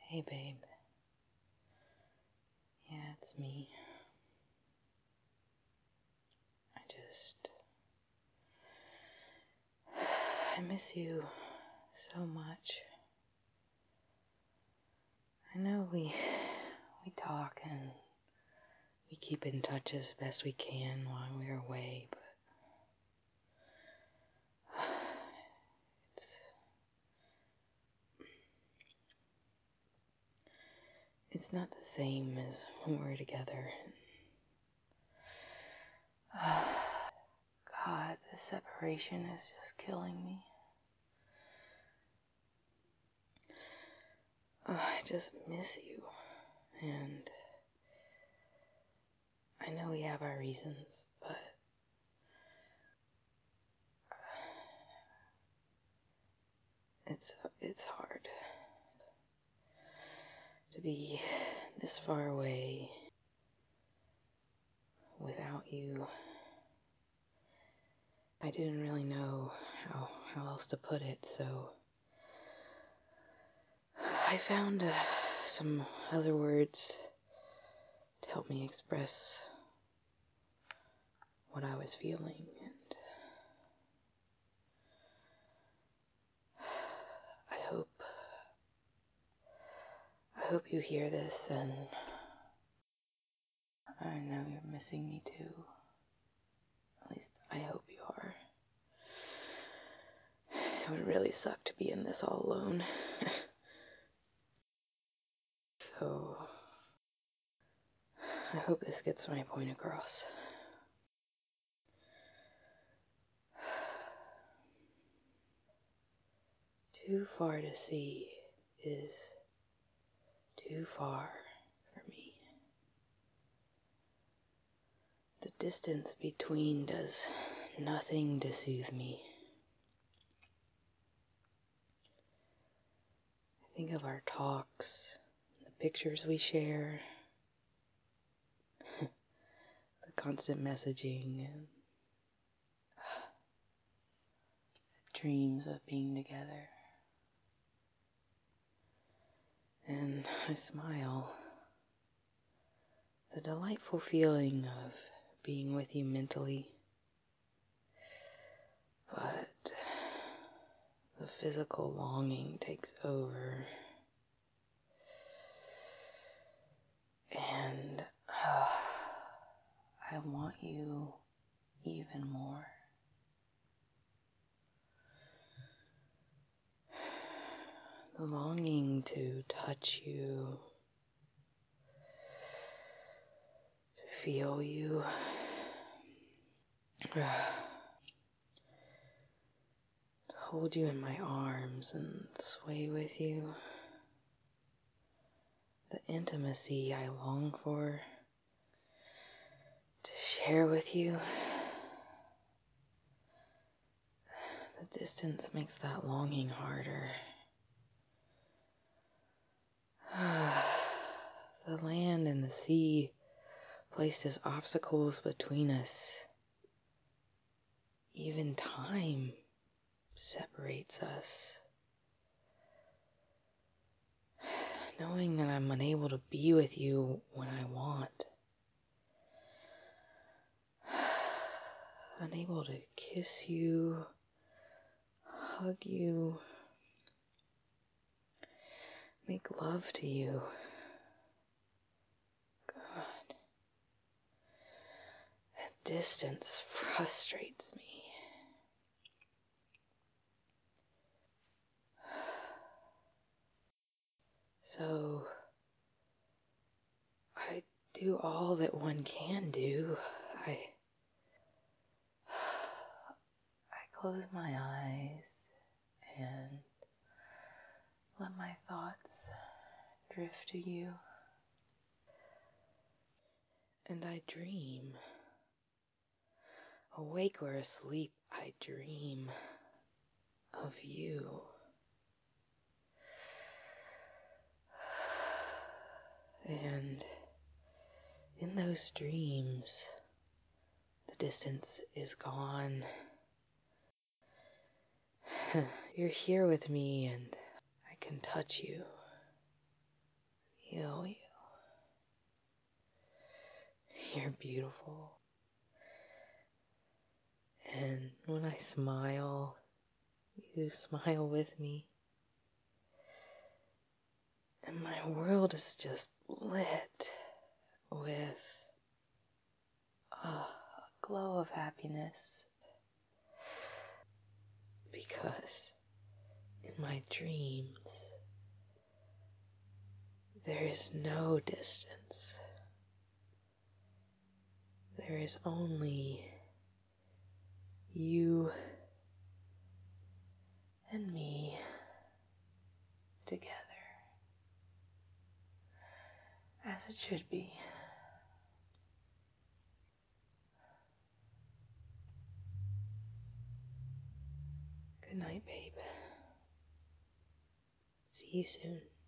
Hey babe. Yeah, it's me. I miss you so much. I know we talk and we keep in touch as best we can while we're away, but it's not the same as when we're together. God, the separation is just killing me. I just miss you, and I know we have our reasons, but it's hard to be this far away without you. I didn't really know how else to put it, so I found some other words to help me express what I was feeling, and I hope you hear this, and I know you're missing me too. At least I hope you are. It would really suck to be in this all alone. So I hope this gets my point across. Too far to see is too far for me. The distance between does nothing to soothe me. I think of our talks, the pictures we share, the constant messaging, and dreams of being together. And I smile. The delightful feeling of being with you mentally, but the physical longing takes over, and I want you even more. The longing to touch you, to feel you, to hold you in my arms and sway with you. The intimacy I long for, to share with you. The distance makes that longing harder. The land and the sea placed as obstacles between us. Even time separates us. Knowing that I'm unable to be with you when I want. Unable to kiss you, hug you, make love to you. God, that distance frustrates me. So, I do all that one can do. I close my eyes and let my thoughts drift to you. And I dream. Awake or asleep, I dream of you. And in those dreams, the distance is gone. You're here with me and I can touch you. you. You're beautiful. And when I smile, you smile with me. And my world is just lit with a glow of happiness. Because in my dreams, there is no distance. There is only you and me together. As it should be. Good night, babe. See you soon.